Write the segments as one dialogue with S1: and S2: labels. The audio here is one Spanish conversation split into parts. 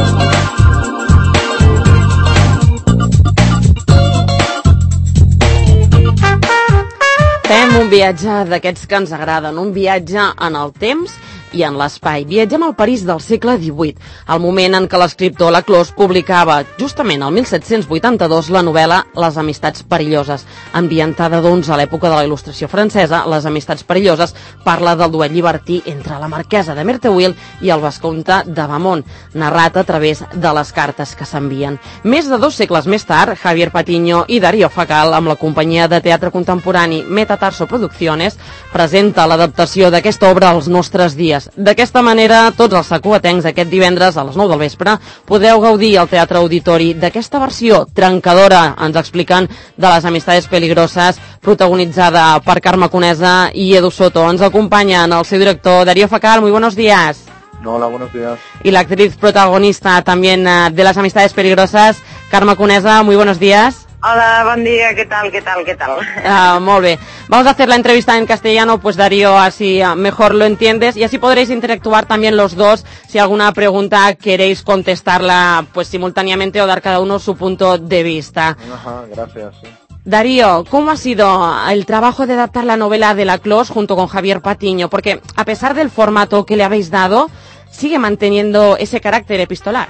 S1: Fem un viatge d'aquests que ens agraden, un viatge en el temps i en l'espai. Viatgem al París del segle XVIII, al moment en què l'escriptor Laclos publicava, justament el 1782, la novel·la Les amistats perilloses. Ambientada, doncs, a l'època de la Il·lustració francesa, Les amistats perilloses parla del duet llibertí entre la marquesa de Merteuil i el vescomte de Beaumont, narrat a través de les cartes que s'envien. Més de 2 segles més tard, Javier Patiño i Darío Facal, amb la companyia de teatre contemporani Metatarso Producciones, presenta l'adaptació d'aquesta obra als nostres dies. D'aquesta manera, tots els sacuatencs aquest divendres a les 9 del vespre podeu gaudir al Teatre Auditori d'aquesta versió trencadora, ens expliquen, de Les amistades peligroses, protagonitzada per Carme Conesa y Edu Soto. Ens acompañan el seu director Darío Facal. Muy buenos días.
S2: Hola, buenos días.
S1: Y la actriz protagonista también de Las amistades peligrosas, Carme Conesa. Muy buenos días.
S3: Hola, buen día, ¿qué tal?
S1: Muy bien. Vamos a hacer la entrevista en castellano, pues Darío, así mejor lo entiendes y así podréis interactuar también los dos. Si alguna pregunta queréis contestarla pues simultáneamente o dar cada uno su punto de vista.
S2: Ajá, gracias. Sí.
S1: Darío, ¿cómo ha sido el trabajo de adaptar la novela de Laclos junto con Javier Patiño? Porque a pesar del formato que le habéis dado, sigue manteniendo ese carácter epistolar.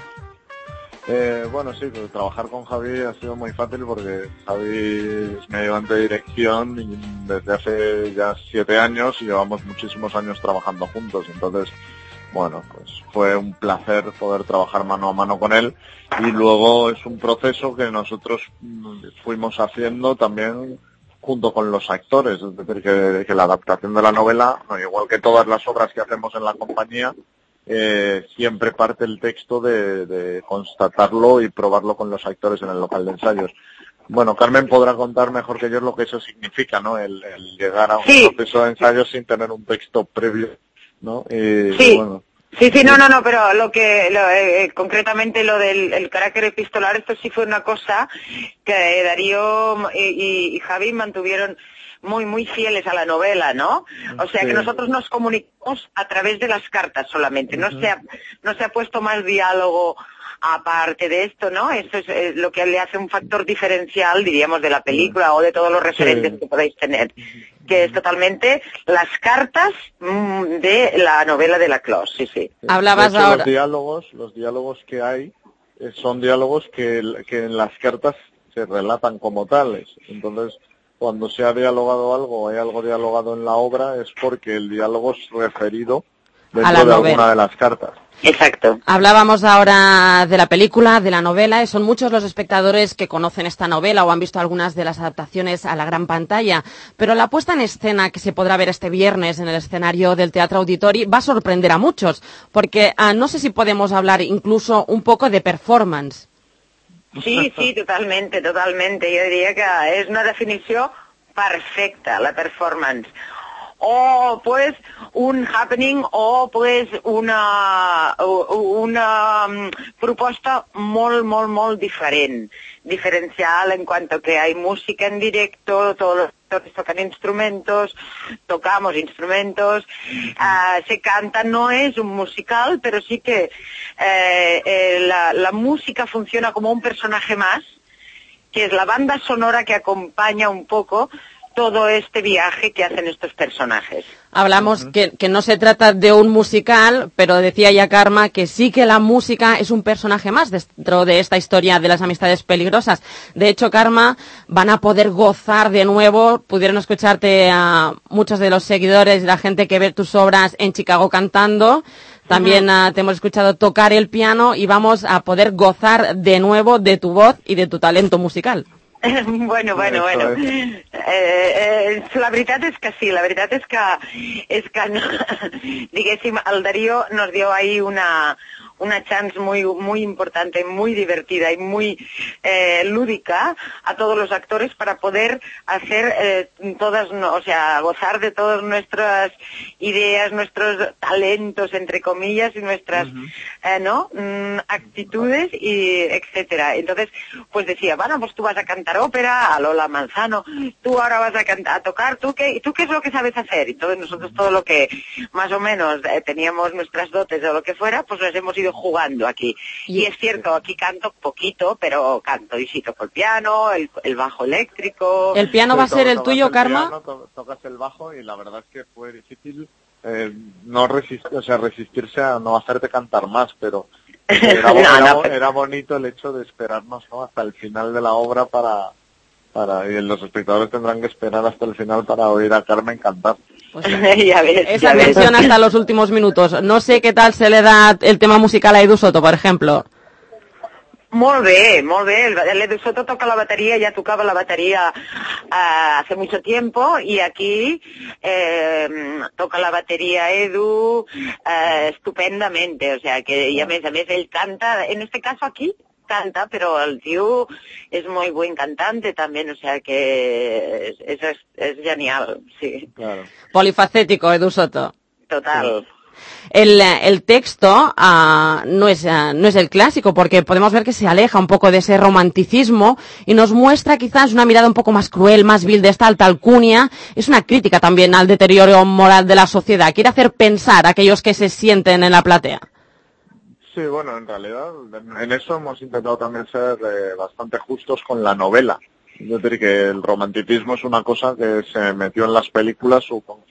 S2: Bueno, sí, pues trabajar con Javi ha sido muy fácil porque Javi es mi ayudante de dirección y desde hace ya 7 años y llevamos muchísimos años trabajando juntos. Entonces, bueno, pues fue un placer poder trabajar mano a mano con él y luego es un proceso que nosotros fuimos haciendo también junto con los actores, es decir, que la adaptación de la novela, igual que todas las obras que hacemos en la compañía, siempre parte el texto de constatarlo y probarlo con los actores en el local de ensayos. Bueno, Carmen podrá contar mejor que yo lo que eso significa, ¿no? El llegar a un proceso de ensayos sin tener un texto previo, ¿no?
S3: Sí. Bueno. Sí, no, pero concretamente lo del carácter epistolar, esto sí fue una cosa que Darío y Javi mantuvieron muy fieles a la novela, ¿no? O sea que nosotros nos comunicamos a través de las cartas solamente, no se ha puesto más diálogo aparte de esto, ¿no? Eso es lo que le hace un factor diferencial, diríamos, de la película o de todos los referentes que podéis tener, que es totalmente las cartas de la novela de Laclos, sí.
S1: Hablabas ahora.
S2: Los diálogos que hay son diálogos que en las cartas se relatan como tales, entonces cuando se ha dialogado algo o hay algo dialogado en la obra es porque el diálogo es referido dentro de alguna de las cartas.
S3: Exacto.
S1: Hablábamos ahora de la película, de la novela, y son muchos los espectadores que conocen esta novela o han visto algunas de las adaptaciones a la gran pantalla, pero la puesta en escena que se podrá ver este viernes en el escenario del Teatre Auditori va a sorprender a muchos, porque no sé si podemos hablar incluso un poco de performance.
S3: Sí, totalmente. Yo diría que es una definición perfecta, la performance. O pues un happening o pues una proposta molt diferencial en cuanto que hay música en directo, todos los actores tocan instrumentos, tocamos instrumentos, se canta, no es un musical, pero sí que la música funciona como un personaje más, que es la banda sonora que acompaña un poco todo este viaje que hacen estos personajes.
S1: Hablamos que no se trata de un musical, pero decía ya Karma que sí que la música es un personaje más dentro de esta historia de las amistades peligrosas. De hecho, Karma, van a poder gozar de nuevo, pudieron escucharte a muchos de los seguidores y la gente que ve tus obras en Chicago cantando. También te hemos escuchado tocar el piano y vamos a poder gozar de nuevo de tu voz y de tu talento musical.
S3: Bueno. La veritat és que sí, la veritat és que no, diguéssim, el Darío nos dio ahí una chance muy importante, muy divertida y muy lúdica a todos los actores para poder hacer gozar de todas nuestras ideas, nuestros talentos, entre comillas, y nuestras actitudes, y etcétera. Entonces, pues decía, bueno, pues tú vas a cantar ópera, a Lola Manzano, tú ahora vas a tocar, ¿tú qué es lo que sabes hacer? Y todos nosotros todo lo que más o menos teníamos nuestras dotes o lo que fuera, pues las hemos ido jugando aquí. Y es cierto, aquí canto poquito, pero canto y sí toco el piano, el bajo eléctrico.
S1: ¿El piano va a ser el tuyo, Karma?
S2: Tocas el bajo y la verdad es que fue difícil resistirse a no hacerte cantar más, pero era bonito el hecho de esperarnos, ¿no?, hasta el final de la obra y los espectadores tendrán que esperar hasta el final para oír a Carmen cantar.
S1: Pues esa tensión hasta los últimos minutos. No sé qué tal se le da el tema musical a Edu Soto, por ejemplo.
S3: Molt bé. El Edu Soto toca la batería, ya tocaba la batería hace mucho tiempo, y aquí toca la batería Edu estupendamente, o sea que, y a més él canta, en este caso aquí canta, pero el tío es muy buen cantante también, o sea que es genial, sí.
S2: Claro.
S1: Polifacético, Edu Soto.
S3: Total.
S1: El texto no es el clásico, porque podemos ver que se aleja un poco de ese romanticismo y nos muestra quizás una mirada un poco más cruel, más vil de esta alta alcurnia. Es una crítica también al deterioro moral de la sociedad. Quiere hacer pensar a aquellos que se sienten en la platea.
S2: Sí, bueno, en realidad en eso hemos intentado también ser bastante justos con la novela. Es decir, que el romanticismo es una cosa que se metió en las películas,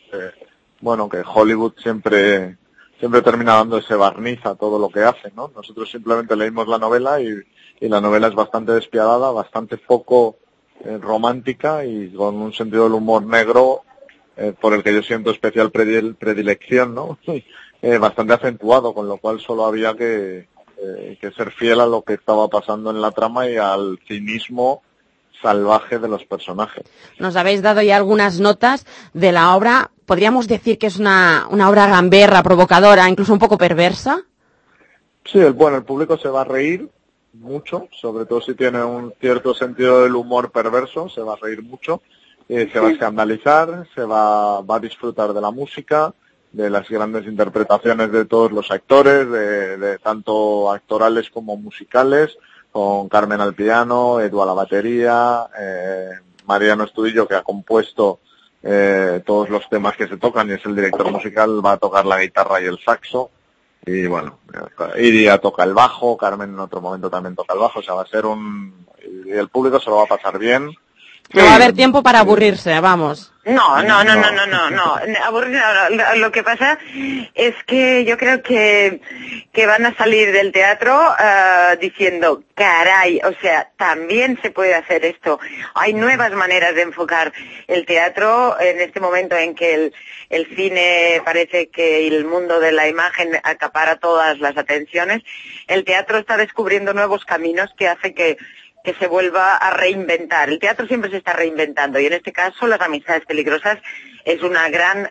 S2: que Hollywood siempre termina dando ese barniz a todo lo que hace, ¿no? Nosotros simplemente leímos la novela y la novela es bastante despiadada, bastante poco romántica y con un sentido del humor negro por el que yo siento especial predilección, ¿no? Bastante acentuado, con lo cual solo había que ser fiel a lo que estaba pasando en la trama y al cinismo salvaje de los personajes.
S1: Nos habéis dado ya algunas notas de la obra. ¿Podríamos decir que es una obra gamberra, provocadora, incluso un poco perversa?
S2: Sí, el público se va a reír mucho, sobre todo si tiene un cierto sentido del humor perverso, se va a reír mucho, se va a escandalizar, va a disfrutar de la música, de las grandes interpretaciones de todos los actores, de tanto actorales como musicales, con Carmen al piano, Edu a la batería, Mariano Estudillo, que ha compuesto todos los temas que se tocan y es el director musical, va a tocar la guitarra y el saxo, y bueno, Iria toca el bajo, Carmen en otro momento también toca el bajo, o sea, va a ser y el público se lo va a pasar bien.
S1: No va a haber tiempo para aburrirse, vamos.
S3: No. Aburrido. Lo que pasa es que yo creo que van a salir del teatro diciendo, caray, o sea, también se puede hacer esto. Hay nuevas maneras de enfocar el teatro en este momento en que el cine parece que el mundo de la imagen acapara todas las atenciones. El teatro está descubriendo nuevos caminos que hace que se vuelva a reinventar. El teatro siempre se está reinventando y en este caso Las amistades peligrosas es un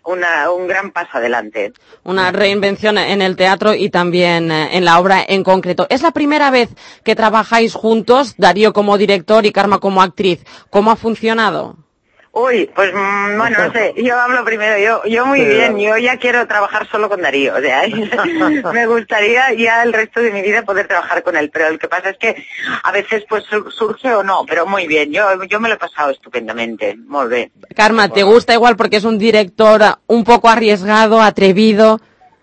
S3: gran paso adelante.
S1: Una reinvención en el teatro y también en la obra en concreto. ¿Es la primera vez que trabajáis juntos, Darío como director y Karma como actriz? ¿Cómo ha funcionado?
S3: Uy, pues bueno, no sé, yo hablo primero, yo muy bien, yo ya quiero trabajar solo con Darío, o sea, me gustaría ya el resto de mi vida poder trabajar con él, pero lo que pasa es que a veces pues surge o no, pero muy bien, yo me lo he pasado estupendamente, muy bien.
S1: Karma, ¿te gusta igual porque es un director un poco arriesgado, atrevido?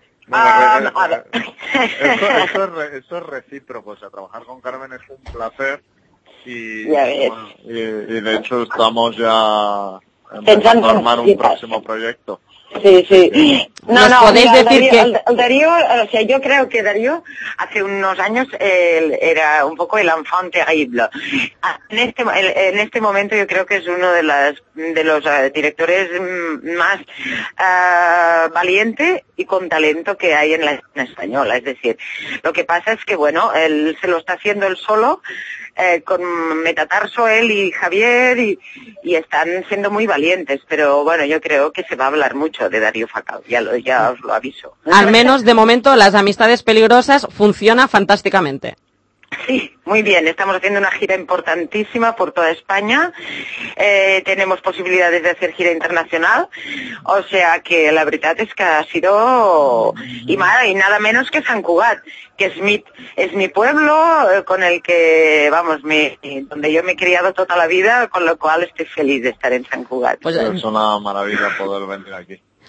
S2: Eso es recíproco, o sea, trabajar con Carmen es un placer. Y de hecho estamos ya empezando a armar un próximo proyecto.
S3: Sí.
S1: Podéis decir que
S3: Darío, o sea, yo creo que Darío hace unos años era un poco el enfant terrible. En este momento yo creo que es uno de los directores más valiente y con talento que hay en la escena española. Es decir, lo que pasa es que bueno, él se lo está haciendo él solo. Con Metatarso, él y Javier, y están siendo muy valientes, pero bueno, yo creo que se va a hablar mucho de Darío Facao, ya os lo aviso.
S1: Al menos de momento Las amistades peligrosas funciona fantásticamente.
S3: Sí, muy bien, estamos haciendo una gira importantísima por toda España, tenemos posibilidades de hacer gira internacional, o sea que la verdad es que ha sido y nada menos que Sant Cugat, que es mi pueblo, con el que, vamos, donde yo me he criado toda la vida, con lo cual estoy feliz de estar en Sant Cugat.
S2: Pues es una maravilla poder venir aquí.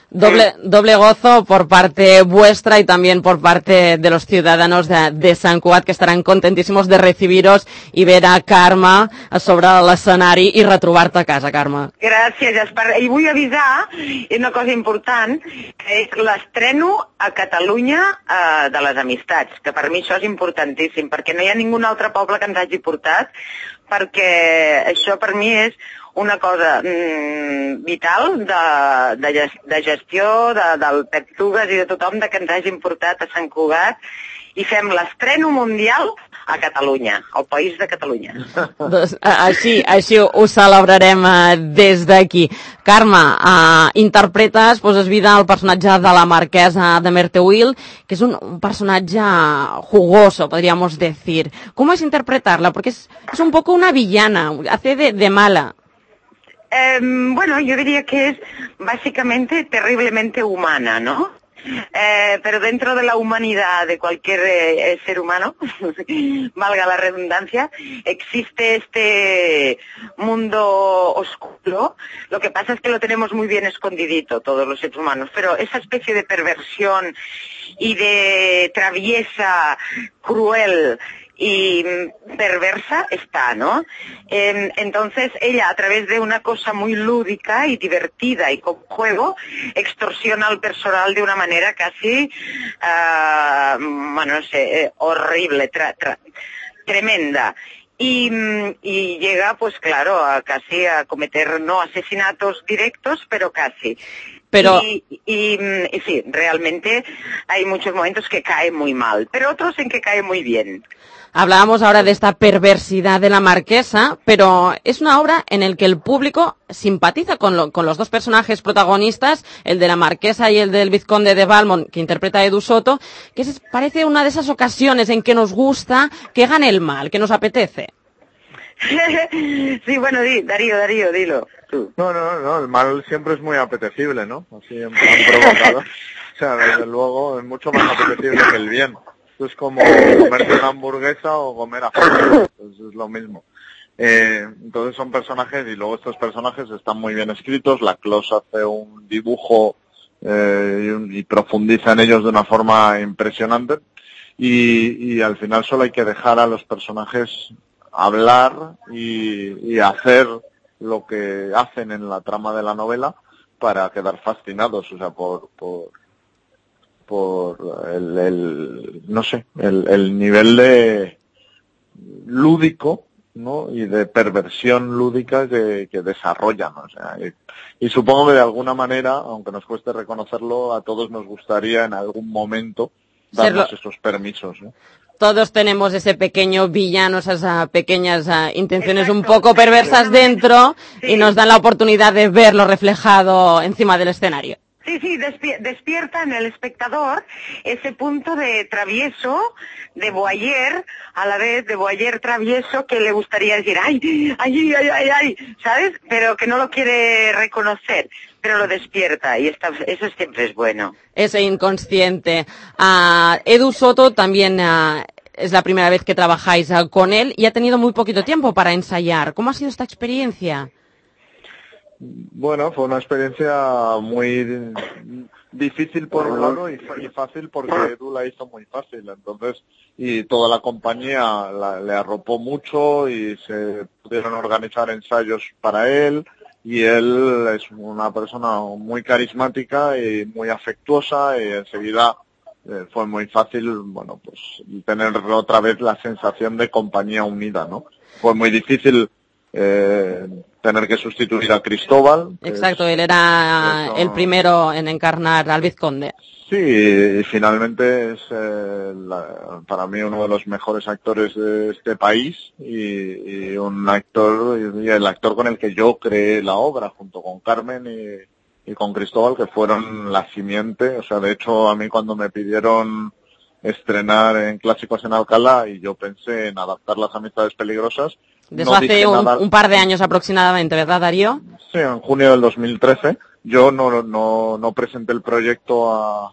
S1: Doble gozo por parte vuestra y también por parte de los ciudadanos de Sant Cugat, que estarán contentísimos de recibiros i ver a Carme a sobre l'escenari i retrobar-te a casa, Carme.
S3: Gràcies, Gaspar. I vull avisar una cosa important, que és l'estreno a Catalunya de les Amistats, que per mi això és importantíssim, perquè no hi ha ningú altre poble que ens hagi portat, perquè això per mi és una cosa vital de gestió del Pep Tugas i de tothom que ens hagin portat a Sant Cugat i fem l'estreno mundial a Catalunya, al país de Catalunya.
S1: Doncs, així ho celebrarem des d'aquí. Carme, interpretes, poses vida al personatge de la marquesa de Merteuil, que es un personaje jugoso, podríamos decir. ¿Cómo es interpretarla? Porque es un poco una villana, hace de mala.
S3: Bueno, yo diría que es básicamente terriblemente humana, ¿no? Pero dentro de la humanidad de cualquier ser humano, valga la redundancia, existe este mundo oscuro. Lo que pasa es que lo tenemos muy bien escondidito todos los seres humanos, pero esa especie de perversión y de traviesa cruel y perversa está, ¿no? Entonces ella, a través de una cosa muy lúdica y divertida y con juego, extorsiona al personal de una manera casi, bueno, no sé, horrible, tremenda. Y llega, pues claro, casi a cometer, no asesinatos directos, pero casi.
S1: Pero...
S3: Y sí, realmente hay muchos momentos que cae muy mal, pero otros en que cae muy bien.
S1: Hablábamos ahora de esta perversidad de la marquesa, pero es una obra en la que el público simpatiza con los dos personajes protagonistas, el de la marquesa y el del vizconde de Valmont, que interpreta a Edu Soto, que parece una de esas ocasiones en que nos gusta que gane el mal, que nos apetece.
S3: Sí, bueno, Darío, dilo. Tú.
S2: No, el mal siempre es muy apetecible, ¿no? Así en plan provocado. O sea, desde luego es mucho más apetecible que el bien. Es como comerse una hamburguesa o comer ajo, es lo mismo. Entonces son personajes, y luego estos personajes están muy bien escritos, la Clos hace un dibujo y profundiza en ellos de una forma impresionante, y al final solo hay que dejar a los personajes hablar y hacer lo que hacen en la trama de la novela para quedar fascinados, o sea, por el nivel de lúdico, ¿no? Y de perversión lúdica que desarrollan, o sea, y supongo que de alguna manera, aunque nos cueste reconocerlo, a todos nos gustaría en algún momento darnos esos permisos, ¿no?
S1: Todos tenemos ese pequeño villano, esas pequeñas intenciones un poco perversas dentro, sí. Y nos dan la oportunidad de verlo reflejado encima del escenario.
S3: Sí, despierta en el espectador ese punto de travieso, de voyeur, a la vez de voyeur travieso, que le gustaría decir, ay, ¿sabes? Pero que no lo quiere reconocer, pero lo despierta, y eso siempre es bueno.
S1: Ese inconsciente. Edu Soto también es la primera vez que trabajáis con él y ha tenido muy poquito tiempo para ensayar. ¿Cómo ha sido esta experiencia?
S2: Bueno, fue una experiencia muy difícil por un lado y fácil porque Edu la hizo muy fácil, entonces, y toda la compañía le arropó mucho y se pudieron organizar ensayos para él, y él es una persona muy carismática y muy afectuosa, y enseguida fue muy fácil, bueno, pues tener otra vez la sensación de compañía unida, ¿no? Fue muy difícil tener que sustituir a Cristóbal.
S1: Exacto, él era el primero en encarnar al vizconde.
S2: Sí, y finalmente es para mí uno de los mejores actores de este país, y un actor, y el actor con el que yo creé la obra, junto con Carmen y con Cristóbal, que fueron la simiente. O sea, de hecho, a mí cuando me pidieron estrenar en Clásicos en Alcalá y yo pensé en adaptar Las Amistades Peligrosas,
S1: desde hace un par de años aproximadamente, ¿verdad, Darío?
S2: Sí, en junio del 2013. Yo no presenté el proyecto a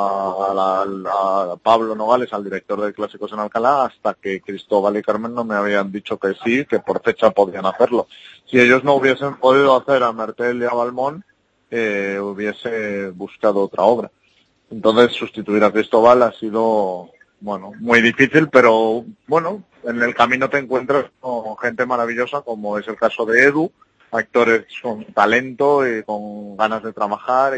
S2: Pablo Nogales, al director de Clásicos en Alcalá, hasta que Cristóbal y Carmen no me habían dicho que sí, que por fecha podían hacerlo. Si ellos no hubiesen podido hacer a Mertel y a Valmont, hubiese buscado otra obra. Entonces sustituir a Cristóbal ha sido, bueno, muy difícil, pero bueno, en el camino te encuentras con gente maravillosa, como es el caso de Edu, actores con talento y con ganas de trabajar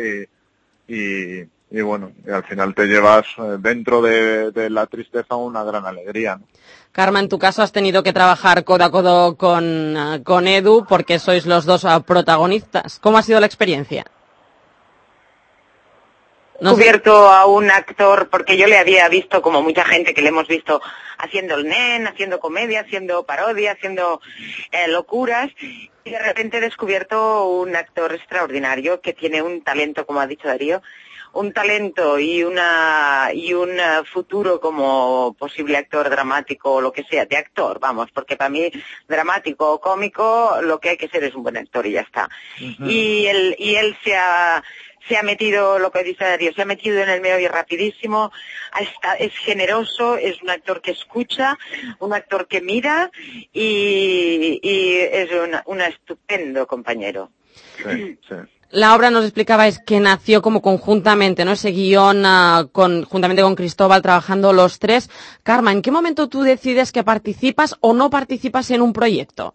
S2: y bueno, y al final te llevas dentro de la tristeza una gran alegría, ¿no?
S1: Carme, en tu caso has tenido que trabajar codo a codo con Edu porque sois los dos protagonistas. ¿Cómo ha sido la experiencia?
S3: Descubierto a un actor, porque yo le había visto, como mucha gente que le hemos visto, haciendo el nen, haciendo comedia, haciendo parodia, haciendo locuras, y de repente he descubierto un actor extraordinario que tiene un talento, como ha dicho Darío, un talento y un futuro como posible actor dramático o lo que sea, de actor, vamos, porque para mí dramático o cómico lo que hay que ser es un buen actor y ya está. Uh-huh. Y él se ha metido, lo que dice Darío, se ha metido en el medio rapidísimo, es generoso, es un actor que escucha, un actor que mira y es un estupendo compañero.
S2: Sí, sí.
S1: La obra, nos explicabais que nació como conjuntamente, ¿no? Ese guión juntamente con Cristóbal, trabajando los tres. Carme, ¿en qué momento tú decides que participas o no participas en un proyecto?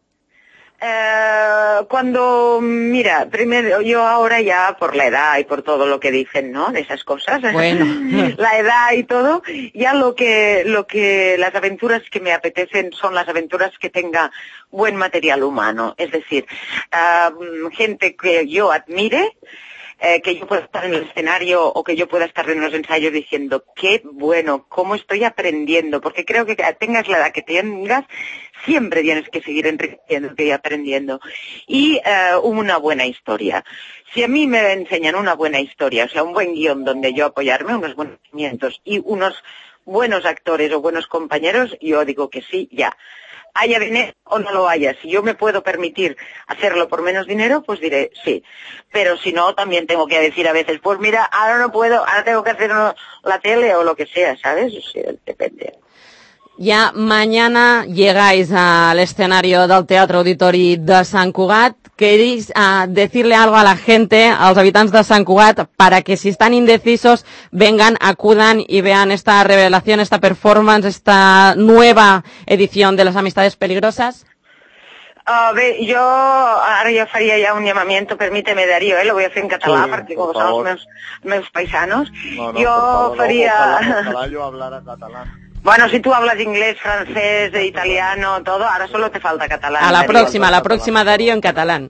S3: Cuando, mira, primero, yo ahora ya por la edad y por todo lo que dicen, ¿no? De esas cosas.
S1: Bueno.
S3: La edad y todo, ya lo que las aventuras que me apetecen son las aventuras que tenga buen material humano. Es decir, gente que yo admire, que yo pueda estar en el escenario o que yo pueda estar en los ensayos diciendo qué bueno, cómo estoy aprendiendo, porque creo que tengas la edad que tengas, siempre tienes que seguir enriqueciéndote y aprendiendo. Y una buena historia. Si a mí me enseñan una buena historia, o sea, un buen guión donde yo apoyarme, unos buenos cimientos y unos buenos actores o buenos compañeros, yo digo que sí, ya. Haya dinero o no lo haya. Si yo me puedo permitir hacerlo por menos dinero, pues diré sí. Pero si no, también tengo que decir a veces, pues mira, ahora no puedo, ahora tengo que hacer la tele o lo que sea, ¿sabes? O sea, depende.
S1: Ya mañana llegáis al escenario del Teatre Auditori de Sant Cugat. ¿Queréis decirle algo a la gente, a los habitantes de Sant Cugat, para que si están indecisos vengan, acudan y vean esta revelación, esta performance, esta nueva edición de Las Amistades Peligrosas?
S3: Bé, jo ara ja faria ja un llamamiento, permíteme, Darío, lo voy a hacer en català,
S2: sí,
S3: perquè com són els meus paisanos.
S2: No,
S3: jo
S2: favor,
S3: faria...
S2: Ojalá yo hablara catalán.
S3: Bueno, si tú hablas inglés, francés, italiano, todo, ahora solo te falta catalán.
S1: A la próxima, Darío, en catalán.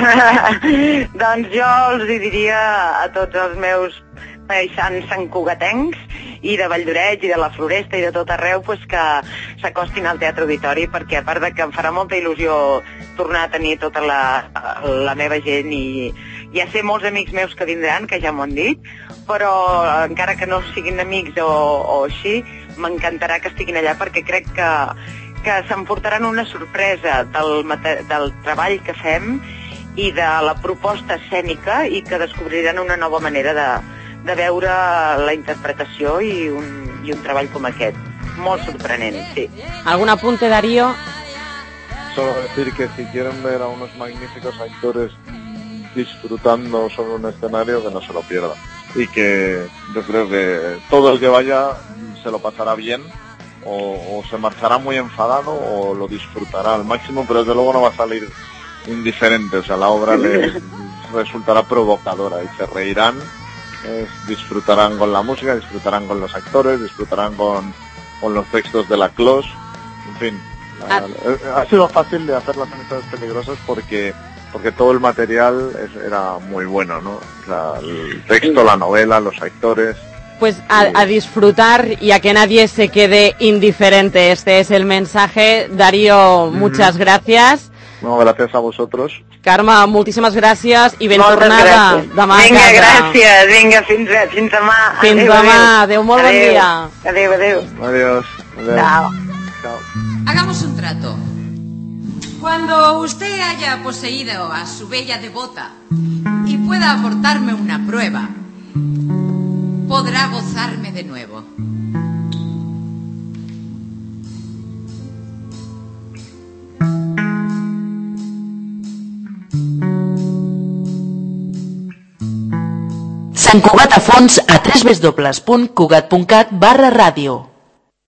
S3: Doncs jo els diria a tots els meus paisans santcugatencs i de Valldoreix i de la Floresta i de tot arreu pues, que s'acostin al Teatre Auditori, perquè a part de que em farà molta il·lusió tornar a tenir tota la meva gent i ja sé molts amics meus que vindran, que ja m'ho han dit, però encara que no siguin amics o així, m'encantarà que estiguin allà perquè crec que s'emportaran una sorpresa del treball que fem i de la proposta escènica i que descobriran una nova manera de veure la interpretació i un treball com aquest. Molt sorprenent, sí.
S1: ¿Algún apunte, Darío?
S2: Solo decir que si quieren ver a unos magníficos actores disfrutando sobre un escenario, que no se lo pierdan. Y que yo creo que todo el que vaya se lo pasará bien, o se marchará muy enfadado o lo disfrutará al máximo, pero desde luego no va a salir indiferente. O sea, la obra les resultará provocadora y se reirán, disfrutarán con la música, disfrutarán con los actores, disfrutarán con los textos de la Clos. En fin, ha sido fácil de hacer Las Amistades Peligrosas porque todo el material era muy bueno, ¿no? O sea, el texto, la novela, los actores.
S1: Pues a disfrutar y a que nadie se quede indiferente. Este es el mensaje. Darío, muchas gracias.
S2: No, gracias a vosotros.
S1: Carme, moltíssimes gràcies i ben tornada demà a casa.
S3: Vinga, gràcies. Vinga, fins demà.
S1: Fins demà. Adéu, molt bon dia.
S3: Adéu, adéu.
S2: Adiós.
S3: Chao.
S2: Chao.
S4: Hagamos un trato. Cuando usted haya poseído a su bella devota y pueda aportarme una prueba, podrá gozarme de nuevo.
S5: Sant Cugat a fons a www.cugat.cat/ràdio.